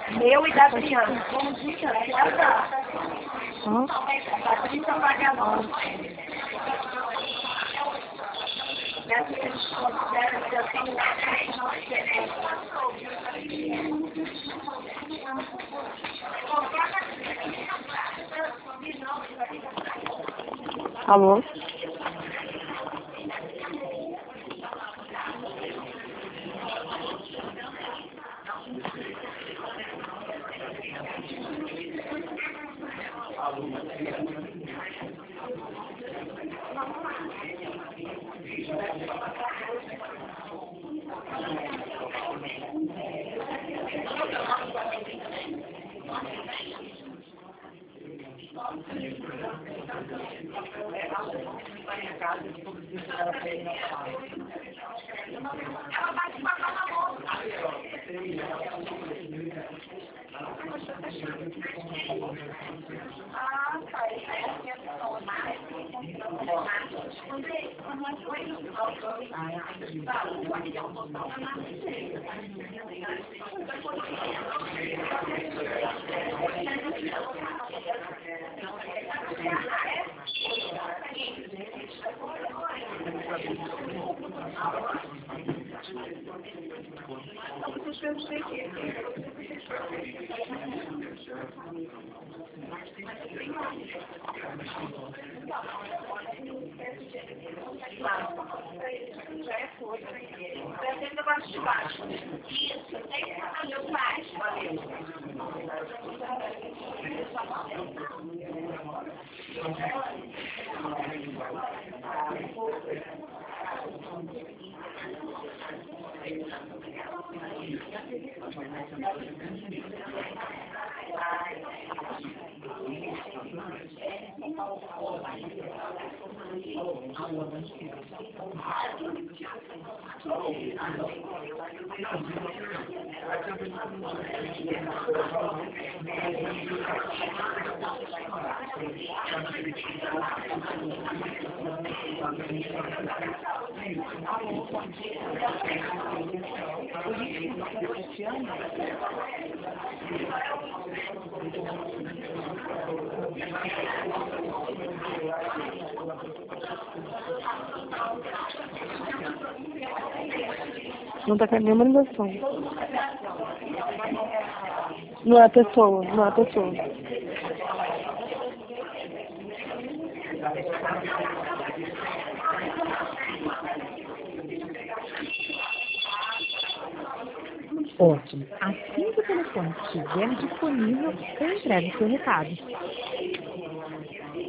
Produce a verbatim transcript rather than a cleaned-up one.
Meu e da Adriana. Bom dia, Hã? Patrícia Vagabundo. Alô? Não tá querendo nenhuma ligação. Não é a pessoa, não é a pessoa. Ótimo. Assim que o telefone estiver disponível, eu entrego o seu recado.